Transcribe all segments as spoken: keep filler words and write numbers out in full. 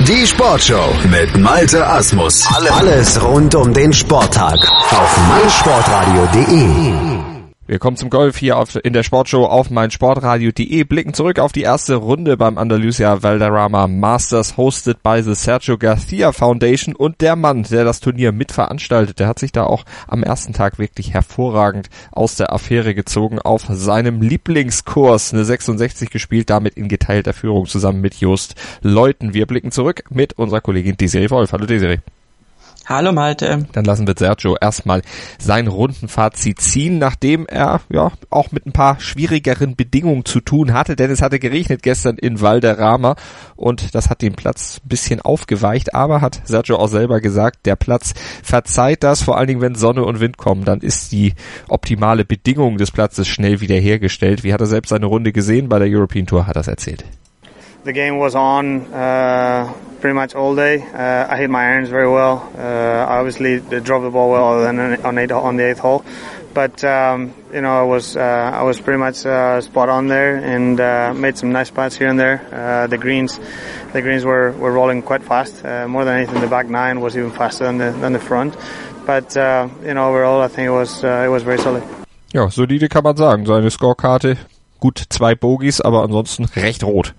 Die Sportshow mit Malte Asmus. Alles rund um den Sporttag auf meinsportradio punkt de. Wir kommen zum Golf hier auf, in der Sportshow auf meinsportradio punkt de, blicken zurück auf die erste Runde beim Andalusia Valderrama Masters, hosted by the Sergio Garcia Foundation, und der Mann, der das Turnier mitveranstaltet, der hat sich da auch am ersten Tag wirklich hervorragend aus der Affäre gezogen, auf seinem Lieblingskurs eine sechsundsechzig gespielt, damit in geteilter Führung zusammen mit Joost Luiten. Wir blicken zurück mit unserer Kollegin Desiree Wolf. Hallo Desiree. Hallo Malte. Dann lassen wir Sergio erstmal sein Rundenfazit ziehen, nachdem er ja auch mit ein paar schwierigeren Bedingungen zu tun hatte, denn es hatte geregnet gestern in Valderrama und das hat den Platz ein bisschen aufgeweicht, aber hat Sergio auch selber gesagt, der Platz verzeiht das, vor allen Dingen wenn Sonne und Wind kommen, dann ist die optimale Bedingung des Platzes schnell wiederhergestellt. Wie hat er selbst seine Runde gesehen bei der European Tour, hat er es erzählt. The game was on uh, pretty much all day. Uh, I hit my irons very well. Uh, I obviously drove the ball well other than on, eight, on the eighth hole, but um, you know I was uh, I was pretty much uh, spot on there and uh, made some nice putts here and there. Uh, the greens, the greens were, were rolling quite fast. Uh, more than anything, the back nine was even faster than the than the front. But uh, you know overall, I think it was uh, it was very solid. Ja, solide kann man sagen. Seine Scorekarte, gut zwei Bogies, aber ansonsten recht rot.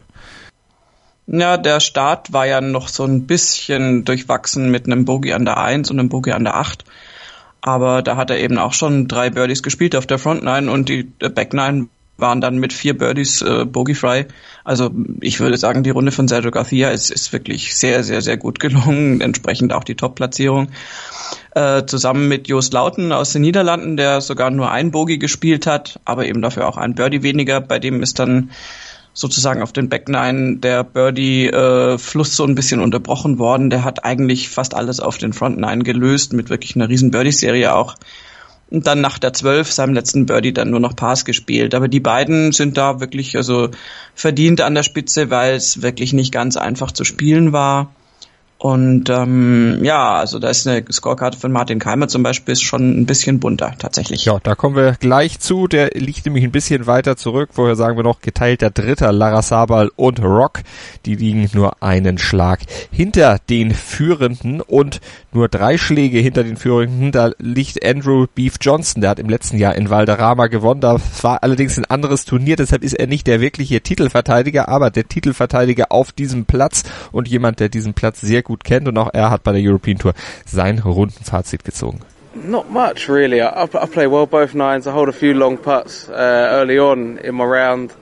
Ja, der Start war ja noch so ein bisschen durchwachsen mit einem Bogey an der eins und einem Bogey an der acht. Aber da hat er eben auch schon drei Birdies gespielt auf der Front Nine und die Back Nine waren dann mit vier Birdies äh, bogeyfrei. Also ich würde sagen, die Runde von Sergio Garcia ist, ist wirklich sehr, sehr, sehr gut gelungen. Entsprechend auch die Top-Platzierung. Äh, zusammen mit Joost Luiten aus den Niederlanden, der sogar nur ein Bogey gespielt hat, aber eben dafür auch ein Birdie weniger. Bei dem ist dann sozusagen auf den Back Nine der Birdie-Fluss äh, so ein bisschen unterbrochen worden. Der hat eigentlich fast alles auf den Front Nine gelöst, mit wirklich einer riesen Birdie-Serie auch. Und dann nach der zwölf, seinem letzten Birdie, dann nur noch Pars gespielt. Aber die beiden sind da wirklich also verdient an der Spitze, weil es wirklich nicht ganz einfach zu spielen war. Und ähm, ja, also da ist eine Scorekarte von Martin Kaymer zum Beispiel ist schon ein bisschen bunter, tatsächlich. Ja, da kommen wir gleich zu. Der liegt nämlich ein bisschen weiter zurück. Vorher sagen wir noch geteilter Dritter, Larrazabal und Rock. Die liegen nur einen Schlag hinter den Führenden und nur drei Schläge hinter den Führenden. Da liegt Andrew Beef Johnson. Der hat im letzten Jahr in Valderrama gewonnen. Das war allerdings ein anderes Turnier. Deshalb ist er nicht der wirkliche Titelverteidiger, aber der Titelverteidiger auf diesem Platz und jemand, der diesen Platz sehr gut kennt, und auch er hat bei der European Tour sein Rundenfazit gezogen. Not much really. I, I play well both nines. I hold a few long putts uh, early on in my round.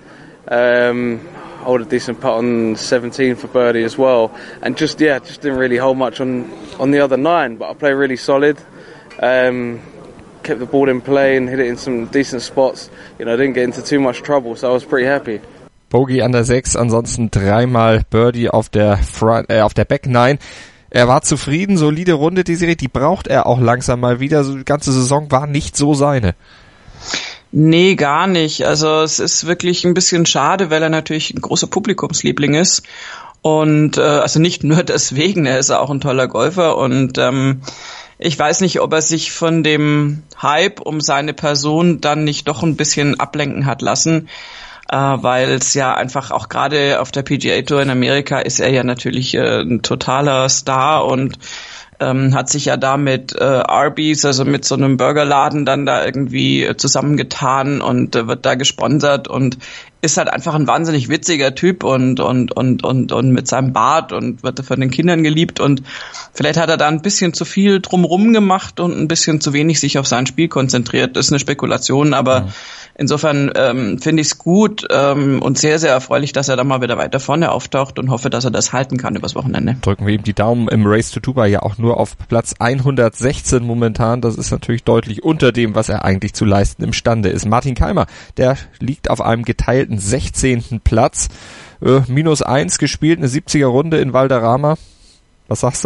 Um, hold a decent putt on seventeen for birdie as well, and just yeah, just didn't really hold much on on the other nine. But I play really solid. Um, kept the ball in play and hit it in some decent spots. You know, didn't get into too much trouble, so I was pretty happy. Bogey an der sechs, ansonsten dreimal Birdie auf der Front, äh, auf der Back Nine. Er war zufrieden, solide Runde, die Serie, die braucht er auch langsam mal wieder. So, die ganze Saison war nicht so seine. Nee, gar nicht. Also es ist wirklich ein bisschen schade, weil er natürlich ein großer Publikumsliebling ist. Und äh, also nicht nur deswegen, er ist auch ein toller Golfer und ähm, ich weiß nicht, ob er sich von dem Hype um seine Person dann nicht doch ein bisschen ablenken hat lassen. Uh, weil es ja einfach auch gerade auf der P G A Tour in Amerika ist er ja natürlich äh, ein totaler Star und ähm, hat sich ja da mit äh, Arby's, also mit so einem Burgerladen dann da irgendwie äh, zusammengetan und äh, wird da gesponsert und ist halt einfach ein wahnsinnig witziger Typ und und und und und mit seinem Bart und wird von den Kindern geliebt und vielleicht hat er da ein bisschen zu viel drumrum gemacht und ein bisschen zu wenig sich auf sein Spiel konzentriert. Das ist eine Spekulation, aber ja. Insofern ähm, finde ich es gut ähm, und sehr, sehr erfreulich, dass er da mal wieder weiter vorne auftaucht und hoffe, dass er das halten kann übers Wochenende. Drücken wir ihm die Daumen. Im Race to Dubai ja auch nur auf Platz hundertsechzehn momentan. Das ist natürlich deutlich unter dem, was er eigentlich zu leisten imstande ist. Martin Kaymer, der liegt auf einem geteilten sechzehnten Platz. Äh, minus eins gespielt, eine siebziger Runde in Valderrama. Was sagst du?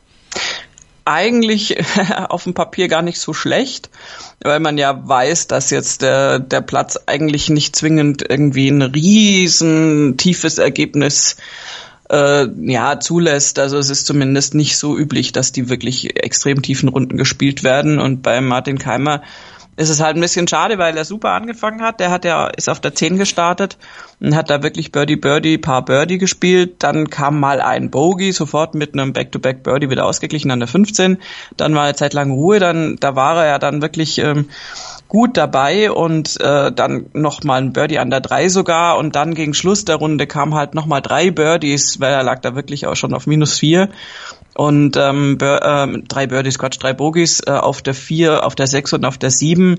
Eigentlich auf dem Papier gar nicht so schlecht, weil man ja weiß, dass jetzt der, der Platz eigentlich nicht zwingend irgendwie ein riesen tiefes Ergebnis äh, ja zulässt. Also es ist zumindest nicht so üblich, dass die wirklich extrem tiefen Runden gespielt werden. Und bei Martin Kaymer ist es halt ein bisschen schade, weil er super angefangen hat. Der hat ja, ist auf der zehn gestartet und hat da wirklich Birdie, Birdie, Paar Birdie gespielt. Dann kam mal ein Bogey, sofort mit einem Back-to-Back Birdie wieder ausgeglichen an der fünfzehn. Dann war eine Zeit lang Ruhe, dann, da war er ja dann wirklich ähm, gut dabei und äh, dann nochmal ein Birdie an der drei sogar und dann gegen Schluss der Runde kam halt nochmal drei Birdies, weil er lag da wirklich auch schon auf minus vier. Und ähm, Bur- ähm, drei Birdies, Quatsch, drei Bogies äh, auf der vier, auf der sechs und auf der sieben.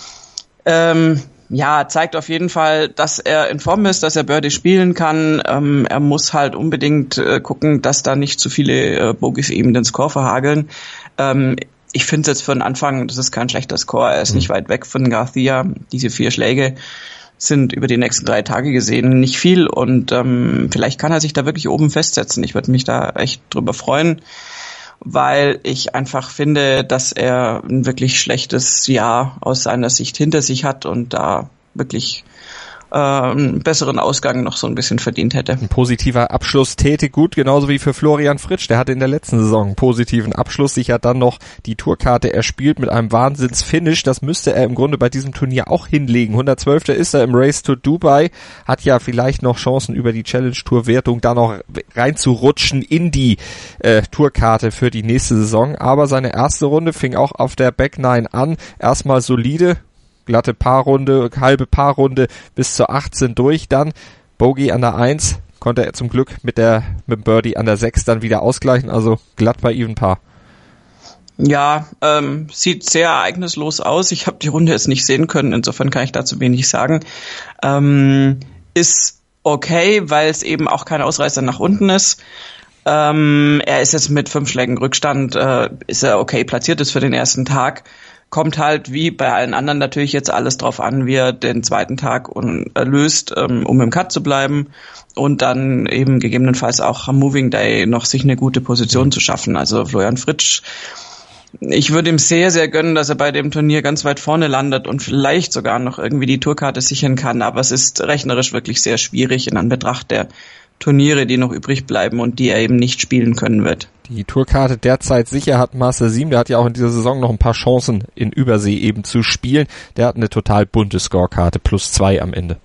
Ähm, ja, zeigt auf jeden Fall, dass er in Form ist, dass er Birdie spielen kann. Ähm, er muss halt unbedingt äh, gucken, dass da nicht zu viele äh, Bogies eben den Score verhageln. Ähm, ich finde es jetzt für den Anfang, das ist kein schlechter Score. Er ist mhm. nicht weit weg von Garcia. Diese vier Schläge sind über die nächsten drei Tage gesehen nicht viel und ähm, vielleicht kann er sich da wirklich oben festsetzen. Ich würde mich da echt drüber freuen, weil ich einfach finde, dass er ein wirklich schlechtes Jahr aus seiner Sicht hinter sich hat und da wirklich äh, einen besseren Ausgang noch so ein bisschen verdient hätte. Ein positiver Abschluss täte gut, genauso wie für Florian Fritsch. Der hatte in der letzten Saison einen positiven Abschluss, sich hat dann noch die Tourkarte erspielt mit einem Wahnsinns-Finish. Das müsste er im Grunde bei diesem Turnier auch hinlegen. hundertzwölfter ist er im Race to Dubai, hat ja vielleicht noch Chancen über die Challenge-Tour-Wertung da noch reinzurutschen in die äh, Tourkarte für die nächste Saison. Aber seine erste Runde fing auch auf der Back Nine an. Erstmal solide, glatte Paarrunde, halbe Paarrunde bis zur achtzehn durch, dann Bogey an der eins, konnte er zum Glück mit der mit dem Birdie an der sechs dann wieder ausgleichen, also glatt bei Even Paar. Ja, ähm, sieht sehr ereignislos aus. Ich habe die Runde jetzt nicht sehen können, insofern kann ich dazu wenig sagen. Ähm, ist okay, weil es eben auch kein Ausreißer nach unten ist. Ähm, er ist jetzt mit fünf Schlägen Rückstand, äh, ist er okay platziert ist für den ersten Tag. Kommt halt wie bei allen anderen natürlich jetzt alles drauf an, wie er den zweiten Tag un- löst, ähm, um im Cut zu bleiben und dann eben gegebenenfalls auch am Moving Day noch sich eine gute Position zu schaffen. Also Florian Fritsch, ich würde ihm sehr, sehr gönnen, dass er bei dem Turnier ganz weit vorne landet und vielleicht sogar noch irgendwie die Tourkarte sichern kann, aber es ist rechnerisch wirklich sehr schwierig in Anbetracht der Turniere, die noch übrig bleiben und die er eben nicht spielen können wird. Die Tourkarte derzeit sicher hat Marcel Siem, der hat ja auch in dieser Saison noch ein paar Chancen in Übersee eben zu spielen. Der hat eine total bunte Scorekarte, plus zwei am Ende.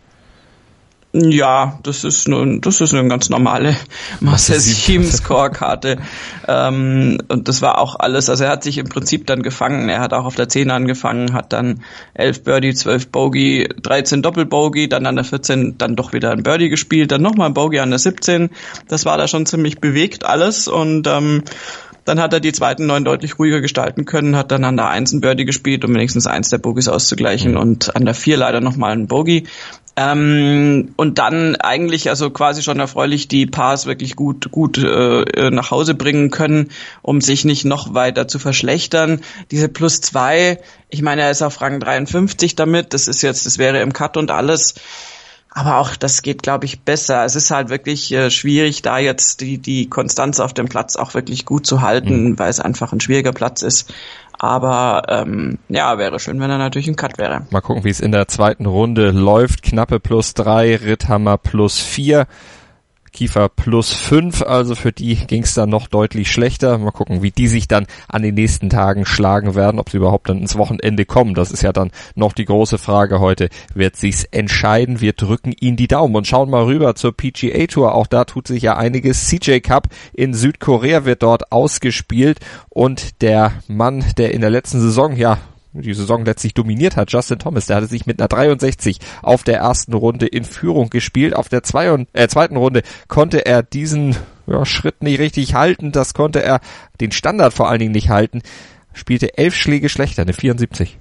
Ja, das ist nur, das ist eine ganz normale Marcel Siem Scorekarte. Ähm, und das war auch alles, also er hat sich im Prinzip dann gefangen. Er hat auch auf der zehn angefangen, hat dann elf Birdie, zwölf Bogey, dreizehn Doppelbogey, dann an der vierzehn dann doch wieder ein Birdie gespielt, dann nochmal ein Bogey an der siebzehn. Das war da schon ziemlich bewegt alles und ähm, dann hat er die zweiten neun deutlich ruhiger gestalten können, hat dann an der eins ein Birdie gespielt, um wenigstens eins der Bogies auszugleichen mhm. und an der vier leider nochmal ein Bogey. Ähm, und dann eigentlich also quasi schon erfreulich die Pars wirklich gut gut äh, nach Hause bringen können, um sich nicht noch weiter zu verschlechtern. Diese plus zwei, ich meine, er ist auf Rang dreiundfünfzig damit, das ist jetzt, das wäre im Cut und alles. Aber auch das geht, glaube ich, besser. Es ist halt wirklich äh, schwierig, da jetzt die die Konstanz auf dem Platz auch wirklich gut zu halten, mhm. weil es einfach ein schwieriger Platz ist. Aber ähm, ja, wäre schön, wenn er natürlich ein Cut wäre. Mal gucken, wie es in der zweiten Runde läuft. Knappe plus drei, Ritthammer plus vier. Kiefer plus fünf, also für die ging es dann noch deutlich schlechter. Mal gucken, wie die sich dann an den nächsten Tagen schlagen werden, ob sie überhaupt dann ins Wochenende kommen. Das ist ja dann noch die große Frage heute. Wird sich's entscheiden? Wir drücken ihnen die Daumen und schauen mal rüber zur P G A Tour. Auch da tut sich ja einiges. C J Cup in Südkorea wird dort ausgespielt und der Mann, der in der letzten Saison, ja, die Saison letztlich dominiert hat, Justin Thomas, der hatte sich mit einer dreiundsechzig auf der ersten Runde in Führung gespielt. Auf der zwei und, äh, zweiten Runde konnte er diesen ja, Schritt nicht richtig halten. Das konnte er, den Standard vor allen Dingen nicht halten. Spielte elf Schläge schlechter, eine vierundsiebzig.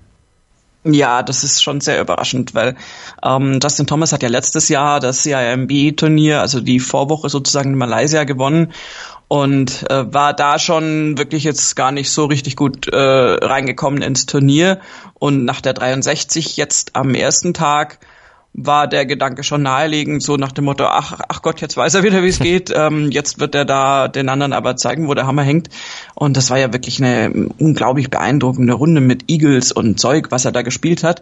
Ja, das ist schon sehr überraschend, weil ähm, Justin Thomas hat ja letztes Jahr das C I M B-Turnier, also die Vorwoche sozusagen in Malaysia gewonnen und äh, war da schon wirklich jetzt gar nicht so richtig gut äh, reingekommen ins Turnier. Und nach der dreiundsechzig jetzt am ersten Tag war der Gedanke schon naheliegend, so nach dem Motto, ach, ach Gott, jetzt weiß er wieder, wie es geht, ähm, jetzt wird er da den anderen aber zeigen, wo der Hammer hängt. Und das war ja wirklich eine unglaublich beeindruckende Runde mit Eagles und Zeug, was er da gespielt hat.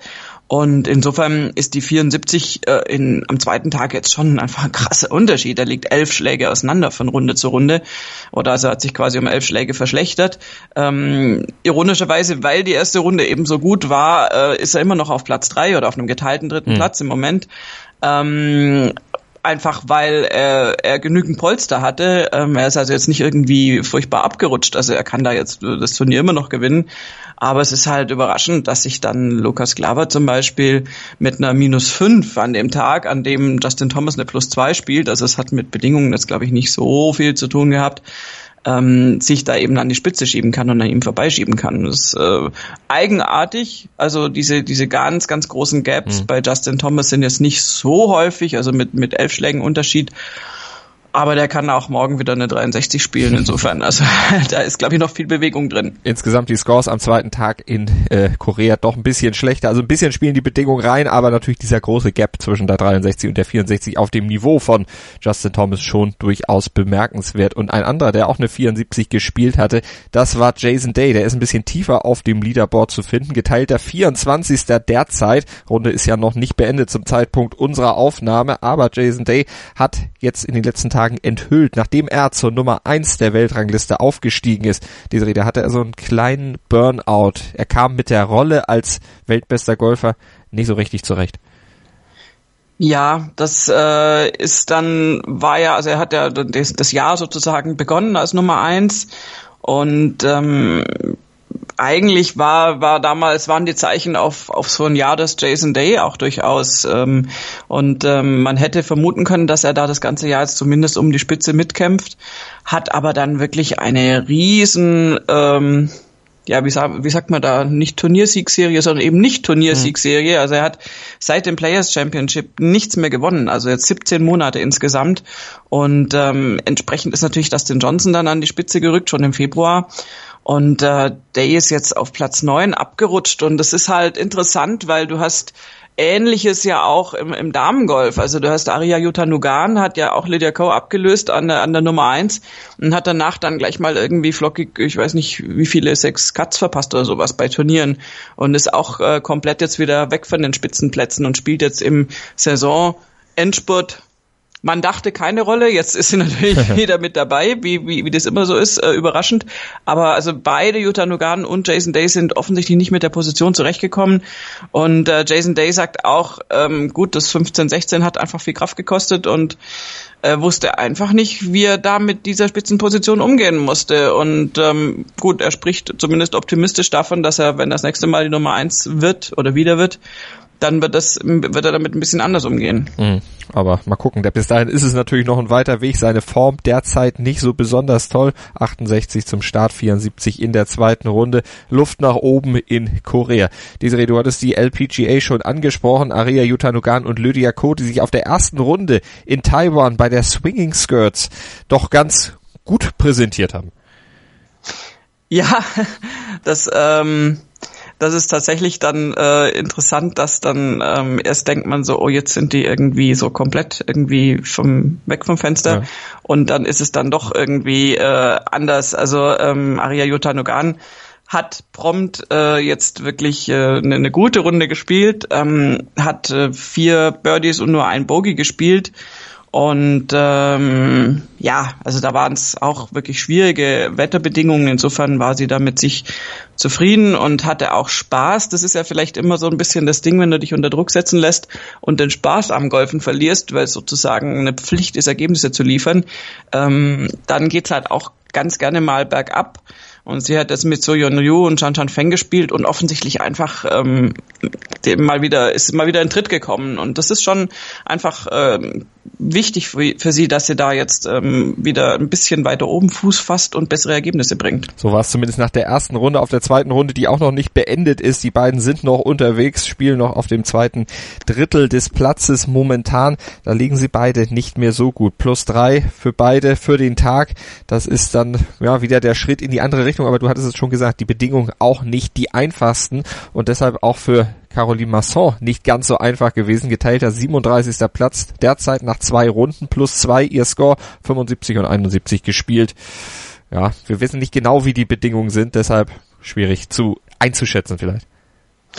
Und insofern ist die vierundsiebzig äh, in, am zweiten Tag jetzt schon einfach ein krasser Unterschied. Er liegt elf Schläge auseinander von Runde zu Runde. Oder also hat sich quasi um elf Schläge verschlechtert. Ähm, ironischerweise, weil die erste Runde eben so gut war, äh, ist er immer noch auf Platz drei oder auf einem geteilten dritten mhm. Platz im Moment. Ähm, Einfach weil er, er genügend Polster hatte. Ähm, er ist also jetzt nicht irgendwie furchtbar abgerutscht. Also er kann da jetzt das Turnier immer noch gewinnen. Aber es ist halt überraschend, dass sich dann Lukas Glover zum Beispiel mit einer minus fünf an dem Tag, an dem Justin Thomas eine plus zwei spielt, also es hat mit Bedingungen jetzt, glaube ich, nicht so viel zu tun gehabt, ähm, sich da eben an die Spitze schieben kann und an ihm vorbeischieben kann. Das ist äh, eigenartig. Also diese diese ganz, ganz großen Gaps mhm. bei Justin Thomas sind jetzt nicht so häufig, also mit mit elf Schlägen Unterschied. Aber der kann auch morgen wieder eine dreiundsechzig spielen, insofern. Also da ist, glaube ich, noch viel Bewegung drin. Insgesamt die Scores am zweiten Tag in äh, Korea doch ein bisschen schlechter. Also ein bisschen spielen die Bedingungen rein, aber natürlich dieser große Gap zwischen der dreiundsechzig und der vierundsechzig auf dem Niveau von Justin Thomas schon durchaus bemerkenswert. Und ein anderer, der auch eine vierundsiebzig gespielt hatte, das war Jason Day. Der ist ein bisschen tiefer auf dem Leaderboard zu finden. Geteilter vierundzwanzigster derzeit. Runde ist ja noch nicht beendet zum Zeitpunkt unserer Aufnahme, aber Jason Day hat jetzt in den letzten Tagen enthüllt, nachdem er zur Nummer eins der Weltrangliste aufgestiegen ist. Desiree, da hatte er so einen kleinen Burnout. Er kam mit der Rolle als weltbester Golfer nicht so richtig zurecht. Ja, das äh, ist dann, war ja, also er hat ja das, das Jahr sozusagen begonnen als Nummer eins und ähm, eigentlich war war damals waren die Zeichen auf auf so ein Jahr des Jason Day auch durchaus ähm, und ähm, man hätte vermuten können, dass er da das ganze Jahr jetzt zumindest um die Spitze mitkämpft, hat aber dann wirklich eine riesen ähm, ja, wie, sag, wie sagt man da, nicht Turniersiegserie, sondern eben nicht Turniersiegserie. Also er hat seit dem Players Championship nichts mehr gewonnen, also jetzt siebzehn Monate insgesamt. Und ähm, entsprechend ist natürlich Dustin Johnson dann an die Spitze gerückt, schon im Februar. Und äh, Day ist jetzt auf Platz neun abgerutscht. Und das ist halt interessant, weil du hast Ähnliches ja auch im, im Damengolf. Also du hast Arya Yutanugarn, hat ja auch Lydia Ko abgelöst an der, an der Nummer eins und hat danach dann gleich mal irgendwie flockig, ich weiß nicht wie viele, sechs Cuts verpasst oder sowas bei Turnieren und ist auch äh, komplett jetzt wieder weg von den Spitzenplätzen und spielt jetzt im Saison-Endspurt. Man dachte keine Rolle, jetzt ist sie natürlich wieder mit dabei, wie, wie, wie das immer so ist, äh, überraschend. Aber also beide, Yutanugarn und Jason Day, sind offensichtlich nicht mit der Position zurechtgekommen. Und äh, Jason Day sagt auch, ähm, gut, das fünfzehn sechzehn hat einfach viel Kraft gekostet und äh, wusste einfach nicht, wie er da mit dieser Spitzenposition umgehen musste. Und ähm, gut, er spricht zumindest optimistisch davon, dass er, wenn das nächste Mal die Nummer eins wird oder wieder wird, dann wird das, wird er damit ein bisschen anders umgehen. Mhm. Aber mal gucken, bis dahin ist es natürlich noch ein weiter Weg. Seine Form derzeit nicht so besonders toll. achtundsechzig zum Start, vierundsiebzig in der zweiten Runde. Luft nach oben in Korea. Desiree, du hattest die L P G A schon angesprochen. Arya Yutanugarn und Lydia Ko, die sich auf der ersten Runde in Taiwan bei der Swinging Skirts doch ganz gut präsentiert haben. Ja, das, ähm, Das ist tatsächlich dann äh, interessant, dass dann ähm, erst denkt man so, oh, jetzt sind die irgendwie so komplett irgendwie vom weg vom Fenster, ja. Und dann ist es dann doch irgendwie äh, anders. Also ähm, Arya Yutanugarn hat prompt äh, jetzt wirklich äh, eine, eine gute Runde gespielt, ähm, hat äh, vier Birdies und nur ein Bogey gespielt. Und ähm, ja, also da waren es auch wirklich schwierige Wetterbedingungen. Insofern war sie da mit sich zufrieden und hatte auch Spaß. Das ist ja vielleicht immer so ein bisschen das Ding, wenn du dich unter Druck setzen lässt und den Spaß am Golfen verlierst, weil es sozusagen eine Pflicht ist, Ergebnisse zu liefern. Ähm, dann geht's halt auch ganz gerne mal bergab. Und sie hat jetzt mit So Yeon Ryu und Chan Chan Feng gespielt und offensichtlich einfach ähm, dem mal wieder ist mal wieder in Tritt gekommen. Und das ist schon einfach ähm, wichtig für, für sie, dass sie da jetzt ähm, wieder ein bisschen weiter oben Fuß fasst und bessere Ergebnisse bringt. So war es zumindest nach der ersten Runde. Auf der zweiten Runde, die auch noch nicht beendet ist. Die beiden sind noch unterwegs, spielen noch auf dem zweiten Drittel des Platzes momentan. Da liegen sie beide nicht mehr so gut. Plus drei für beide für den Tag. Das ist dann ja wieder der Schritt in die andere Richtung. Aber du hattest es schon gesagt, die Bedingungen auch nicht die einfachsten und deshalb auch für Caroline Masson nicht ganz so einfach gewesen. Geteilter siebenunddreißigster Platz, derzeit nach zwei Runden, plus zwei, ihr Score fünfundsiebzig und einundsiebzig gespielt. Ja, wir wissen nicht genau, wie die Bedingungen sind, deshalb schwierig zu einzuschätzen vielleicht.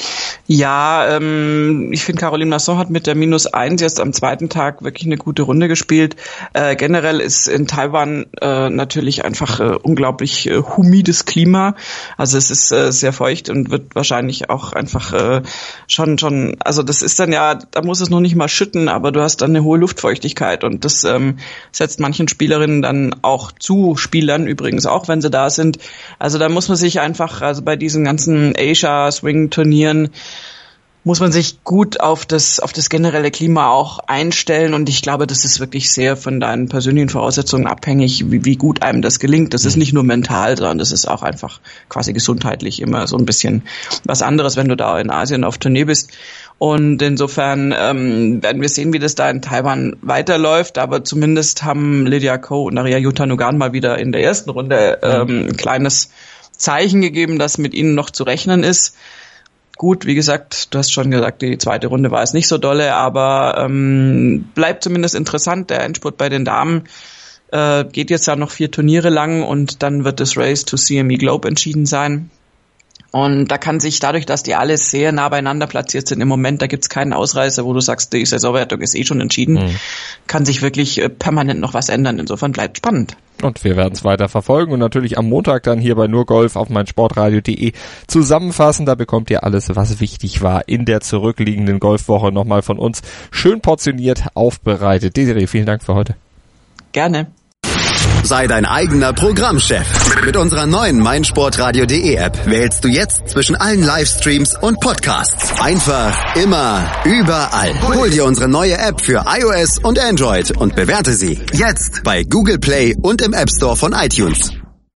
Ja, ähm, ich finde, Caroline Masson hat mit der minus eins jetzt am zweiten Tag wirklich eine gute Runde gespielt. Äh, generell ist in Taiwan äh, natürlich einfach äh, unglaublich äh, humides Klima. Also es ist äh, sehr feucht und wird wahrscheinlich auch einfach äh, schon, schon, also das ist dann ja, da muss es noch nicht mal schütten, aber du hast dann eine hohe Luftfeuchtigkeit und das ähm, setzt manchen Spielerinnen dann auch zu, Spielern übrigens auch, wenn sie da sind. Also da muss man sich einfach, also bei diesen ganzen Asia-Swing-Turnieren muss man sich gut auf das auf das generelle Klima auch einstellen und ich glaube, das ist wirklich sehr von deinen persönlichen Voraussetzungen abhängig, wie, wie gut einem das gelingt. Das ist nicht nur mental, sondern das ist auch einfach quasi gesundheitlich immer so ein bisschen was anderes, wenn du da in Asien auf Tournee bist. Und insofern ähm, werden wir sehen, wie das da in Taiwan weiterläuft. Aber zumindest haben Lydia Ko und Naria Yutanugan mal wieder in der ersten Runde ähm, ein kleines Zeichen gegeben, dass mit ihnen noch zu rechnen ist. Gut, wie gesagt, du hast schon gesagt, die zweite Runde war es nicht so dolle, aber ähm, bleibt zumindest interessant. Der Endspurt bei den Damen äh, geht jetzt ja noch vier Turniere lang und dann wird das Race to C M E Globe entschieden sein. Und da kann sich dadurch, dass die alle sehr nah beieinander platziert sind im Moment, da gibt's keinen Ausreißer, wo du sagst, die Saisonwertung ist eh schon entschieden, mhm. kann sich wirklich äh, permanent noch was ändern. Insofern bleibt spannend. Und wir werden es weiter verfolgen und natürlich am Montag dann hier bei nur Golf auf meinsportradio punkt de zusammenfassen. Da bekommt ihr alles, was wichtig war in der zurückliegenden Golfwoche nochmal von uns schön portioniert aufbereitet. Desiree, vielen Dank für heute. Gerne. Sei dein eigener Programmchef. Mit unserer neuen meinsportradio punkt de App wählst du jetzt zwischen allen Livestreams und Podcasts. Einfach, immer, überall. Hol dir unsere neue App für iOS und Android und bewerte sie jetzt bei Google Play und im App Store von iTunes.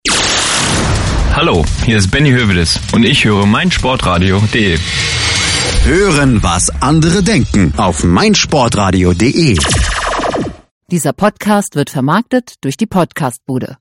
Hallo, hier ist Benny Hövedes und ich höre meinsportradio punkt de. Hören, was andere denken auf meinsportradio punkt de. Dieser Podcast wird vermarktet durch die Podcastbude.